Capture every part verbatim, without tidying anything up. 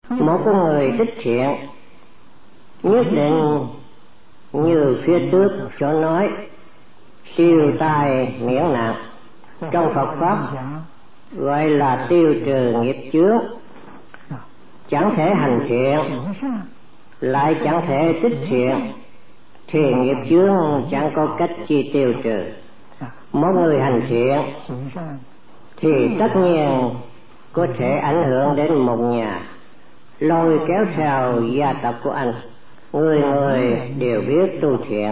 Một con người tích thiện nhất định như phía trước chỗ nói tiêu tai miễn nạn, trong Phật pháp gọi là tiêu trừ nghiệp chướng. Chẳng thể hành thiện lại chẳng thể tích thiện thì nghiệp chướng chẳng có cách chi tiêu trừ. Một người hành thiện thì tất nhiên có thể ảnh hưởng đến một nhà, lôi kéo theo gia tộc của anh. Người người đều biết tu thiện,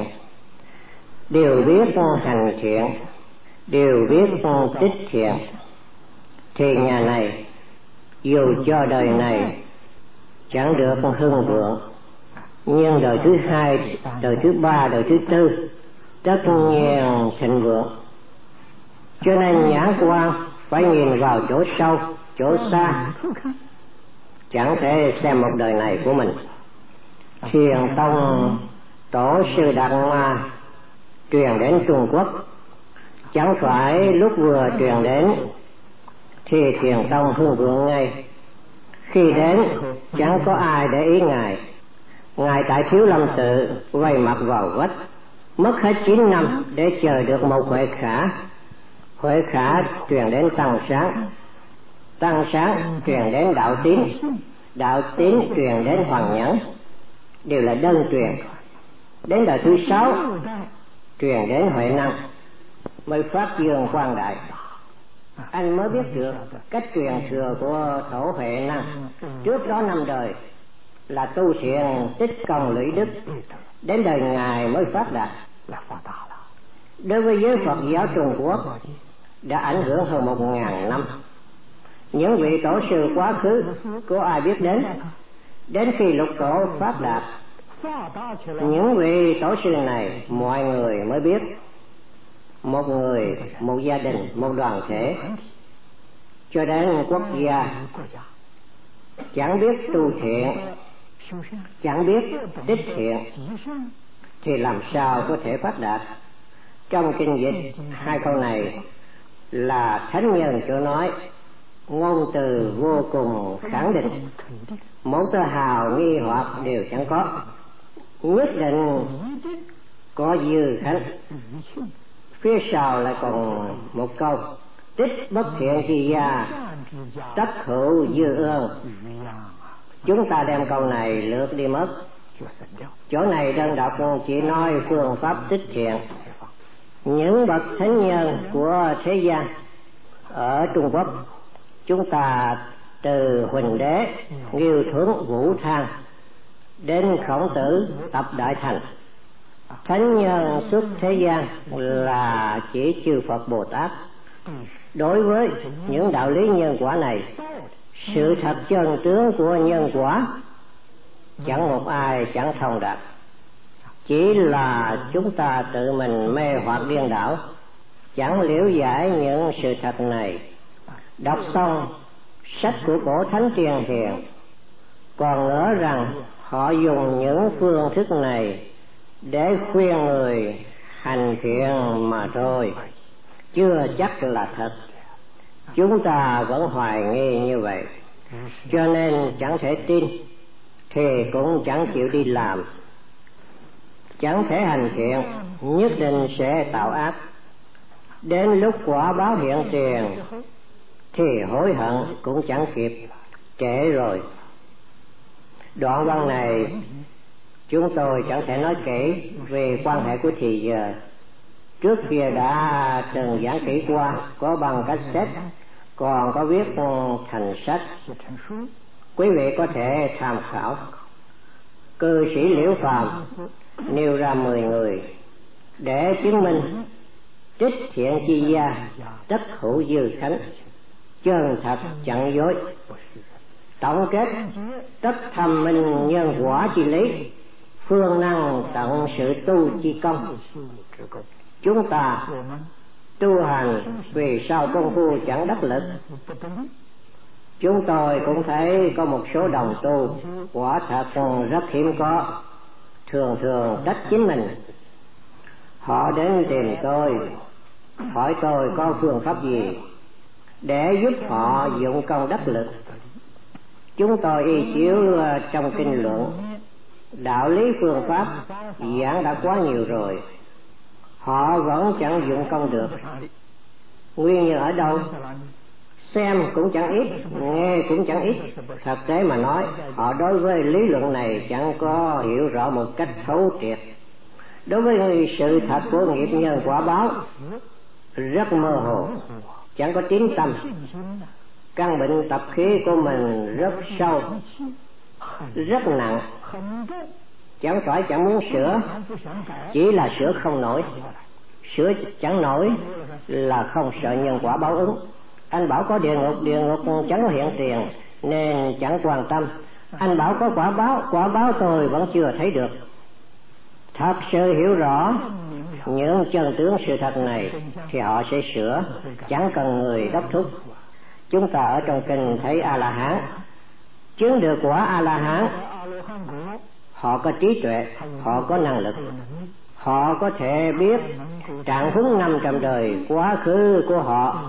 đều biết hành thiện, đều biết tích thiện, thì nhà này dù cho đời này chẳng được hưng vượng, nhưng đời thứ hai, đời thứ ba, đời thứ tư tất nhiên thịnh vượng. Cho nên nhãn quan phải nhìn vào chỗ sâu, chỗ xa, chẳng thể xem một đời này của mình. Thiền tông tổ sư Đạt Ma truyền đến Trung Quốc, chẳng phải lúc vừa truyền đến thì thiền tông hưng vượng ngay. Khi đến chẳng có ai để ý ngài. Ngài tại Thiếu Lâm Tự quay mặt vào vách, mất hết chín năm để chờ được một Huệ Khả. Huệ Khả truyền đến Tăng Sáng, Tăng Sáng truyền đến Đạo Tín, Đạo Tín truyền đến Hoàng Nhẫn, đều là đơn truyền. Đến đời thứ sáu truyền đến Huệ Năng, mới phát dương quang đại. Anh mới biết được cách truyền thừa của tổ Huệ Năng. Trước đó năm đời là tu thiện tích công lũy đức, đến đời ngài mới phát đạt. Đối với giới Phật giáo Trung Quốc đã ảnh hưởng hơn một ngàn năm. Những vị tổ sư quá khứ có ai biết đến? Đến khi lục tổ phát đạt, những vị tổ sư này mọi người mới biết. Một người, một gia đình, một đoàn thể, cho đến quốc gia chẳng biết tu thiện, chẳng biết tích thiện thì làm sao có thể phát đạt. Trong kinh dịch hai câu này là thánh nhân chỗ nói, ngôn từ vô cùng khẳng định, một tơ hào nghi hoặc đều chẳng có, nhất định có dư khánh. Phía sau lại còn một câu, tích bất thiện chi gia, tất hữu dư ương. Chúng ta đem câu này lược đi mất. Chỗ này đơn độc chỉ nói phương pháp tích thiện. Những bậc thánh nhân của thế gian ở Trung Quốc, chúng ta từ Huỳnh Đế, Nghiêu Thuấn, Vũ Thang đến Khổng Tử, Tập Đại Thành, thánh nhân xuất thế gian là chỉ chư Phật Bồ Tát. Đối với những đạo lý nhân quả này, sự thật chân tướng của nhân quả chẳng một ai chẳng thông đạt, chỉ là chúng ta tự mình mê hoặc điên đảo, chẳng liễu giải những sự thật này. Đọc xong sách của cổ thánh tiền hiền, còn ngỡ rằng họ dùng những phương thức này để khuyên người hành thiện mà thôi, chưa chắc là thật. Chúng ta vẫn hoài nghi như vậy, cho nên chẳng thể tin thì cũng chẳng chịu đi làm. Chẳng thể hành thiện, nhất định sẽ tạo ác. Đến lúc quả báo hiện tiền thì hối hận cũng chẳng kịp, trễ rồi. Đoạn văn này chúng tôi chẳng thể nói kỹ về quan hệ của thì giờ. Trước kia đã từng giảng kỹ qua, có bằng cassette, còn có viết thành sách. Quý vị có thể tham khảo. Cư sĩ Liễu Phàm nêu ra mười người để chứng minh tích thiện chi gia, tất hữu dư khánh, chân thật chẳng dối. Tổng kết tất thâm minh nhân quả chi lý, phương năng tận sự tu chi công. Chúng ta tu hành vì sao công phu chẳng đắc lực. Chúng tôi cũng thấy có một số đồng tu quả thật rất hiếm có, thường thường trách chính mình. Họ đến tìm tôi, hỏi tôi có phương pháp gì để giúp họ dụng công đắc lực. Chúng tôi y chiếu trong kinh luận, đạo lý phương pháp giảng đã quá nhiều rồi, họ vẫn chẳng dụng công được. Nguyên nhân ở đâu? Xem cũng chẳng ít, nghe cũng chẳng ít. Thực tế mà nói, họ đối với lý luận này chẳng có hiểu rõ một cách thấu triệt. Đối với sự thật của nghiệp nhân quả báo rất mơ hồ, chẳng có tín tâm. Căn bệnh tập khí của mình rất sâu, rất nặng, chẳng phải chẳng muốn sửa, chỉ là sửa không nổi. Sửa chẳng nổi là không sợ nhân quả báo ứng. Anh bảo có địa ngục, địa ngục chẳng có hiện tiền nên chẳng quan tâm. Anh bảo có quả báo, quả báo tôi vẫn chưa thấy được. Thật sự hiểu rõ những chân tướng sự thật này thì họ sẽ sửa, chẳng cần người đốc thúc. Chúng ta ở trong kinh thấy A-la-hán chứng được quả A-la-hán, họ có trí tuệ, họ có năng lực, họ có thể biết trạng huống năm trăm đời quá khứ của họ.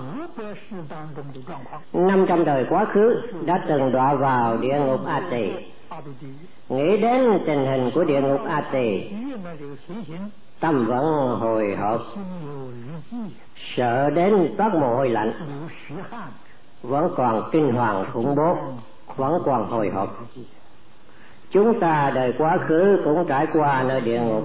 Năm trăm đời quá khứ đã từng đọa vào địa ngục A Tỳ. Nghĩ đến tình hình của địa ngục A Tỳ, tâm vẫn hồi hộp, sợ đến toát mồ hôi lạnh, vẫn còn kinh hoàng khủng bố, vẫn còn hồi hộp. Chúng ta đời quá khứ cũng trải qua nơi địa ngục,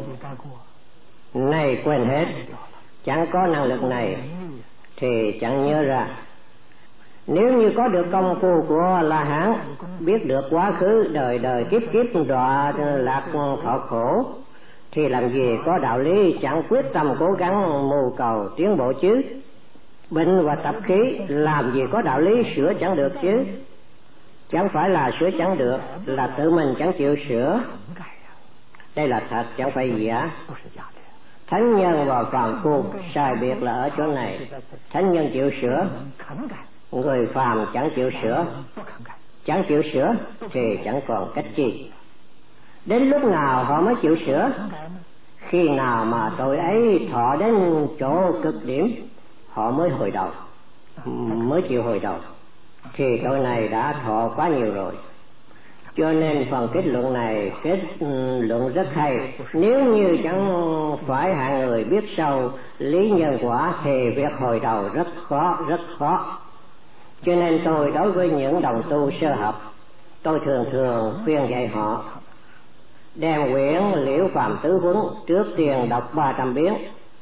nay quên hết, chẳng có năng lực này thì chẳng nhớ ra. Nếu như có được công phu của La Hán, biết được quá khứ đời đời kiếp kiếp đọa lạc thọ khổ, thì làm gì có đạo lý chẳng quyết tâm cố gắng mưu cầu tiến bộ chứ. Bệnh và tập khí làm gì có đạo lý sửa chẳng được chứ. Chẳng phải là sửa chẳng được, là tự mình chẳng chịu sửa. Đây là thật, chẳng phải giả. Thánh nhân và phàm phu sai biệt là ở chỗ này. Thánh nhân chịu sửa, người phàm chẳng chịu sửa. Chẳng chịu sửa thì chẳng còn cách chi. Đến lúc nào họ mới chịu sửa? Khi nào mà tội ấy thọ đến chỗ cực điểm, họ mới hồi đầu, mới chịu hồi đầu. Thì tội này đã thọ quá nhiều rồi. Cho nên phần kết luận này kết luận rất hay. Nếu như chẳng phải hạng người biết sâu lý nhân quả thì việc hồi đầu rất khó, rất khó. Cho nên tôi đối với những đồng tu sơ học, tôi thường thường khuyên dạy họ đem quyển Liễu Phàm Tứ Huấn trước tiên đọc ba trăm biến.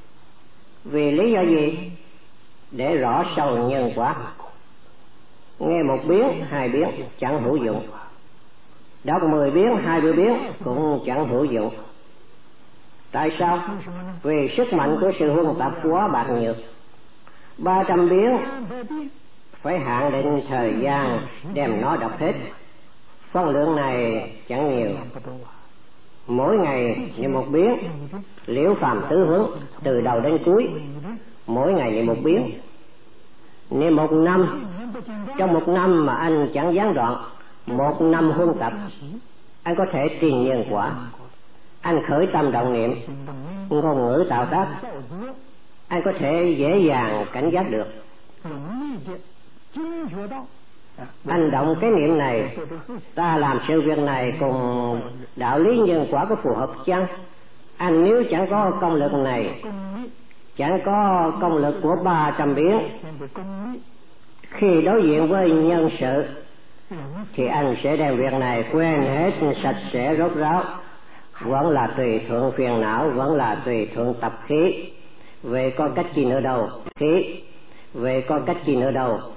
Vì lý do gì? Để rõ sâu nhân quả. Nghe một biến, hai biến chẳng hữu dụng. Đọc mười biến, hai mươi biến cũng chẳng hữu dụng. Tại sao? Vì sức mạnh của sự huân tập quá bạc nhược. Ba trăm biến phải hạn định thời gian đem nó đọc hết. Phân lượng này chẳng nhiều. Mỗi ngày niệm một biến Liễu Phàm Tứ Huấn từ đầu đến cuối. Mỗi ngày niệm một biến. Niệm một năm. Trong một năm mà anh chẳng gián đoạn, một năm huân tập, anh có thể tìm nhân quả. Anh khởi tâm động niệm, ngôn ngữ tạo tác, anh có thể dễ dàng cảnh giác được. Anh động cái niệm này, ta làm sự việc này cùng đạo lý nhân quả có phù hợp chăng? Anh nếu chẳng có công lực này, chẳng có công lực của ba trăm biến, khi đối diện với nhân sự thì anh sẽ đem việc này quên hết sạch sẽ rốt ráo. Vẫn là tùy thuận phiền não, vẫn là tùy thuận tập khí. Về có cách gì nữa đâu? Khí. Về có cách gì nữa đâu?